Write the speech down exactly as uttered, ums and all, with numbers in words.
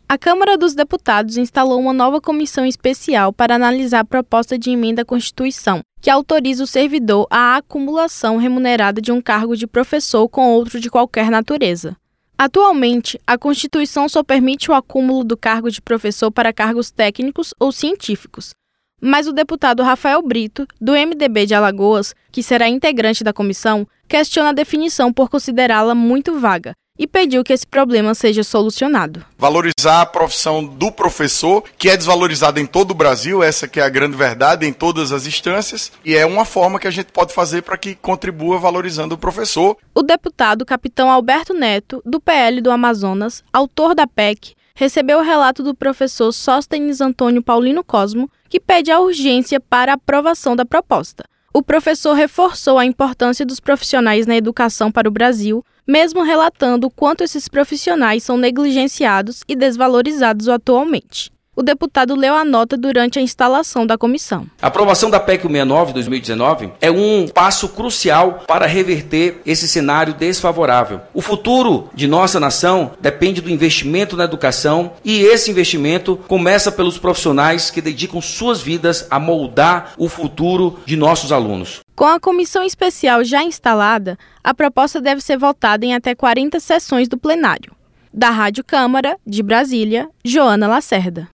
A Câmara dos Deputados instalou uma nova comissão especial para analisar a proposta de emenda à Constituição, que autoriza o servidor à acumulação remunerada de um cargo de professor com outro de qualquer natureza. Atualmente, a Constituição só permite o acúmulo do cargo de professor para cargos técnicos ou científicos. Mas o deputado Rafael Brito, do M D B de Alagoas, que será integrante da comissão, questiona a definição por considerá-la muito vaga e pediu que esse problema seja solucionado. Valorizar a profissão do professor, que é desvalorizada em todo o Brasil, essa que é a grande verdade, em todas as instâncias, e é uma forma que a gente pode fazer para que contribua valorizando o professor. O deputado capitão Alberto Neto, do P L do Amazonas, autor da P E C, recebeu o relato do professor Sóstenes Antônio Paulino Cosmo, que pede a urgência para a aprovação da proposta. O professor reforçou a importância dos profissionais na educação para o Brasil, mesmo relatando o quanto esses profissionais são negligenciados e desvalorizados atualmente. O deputado leu a nota durante a instalação da comissão. A aprovação da P E C cento e sessenta e nove de dois mil e dezenove é um passo crucial para reverter esse cenário desfavorável. O futuro de nossa nação depende do investimento na educação e esse investimento começa pelos profissionais que dedicam suas vidas a moldar o futuro de nossos alunos. Com a comissão especial já instalada, a proposta deve ser votada em até quarenta sessões do plenário. Da Rádio Câmara, de Brasília, Joana Lacerda.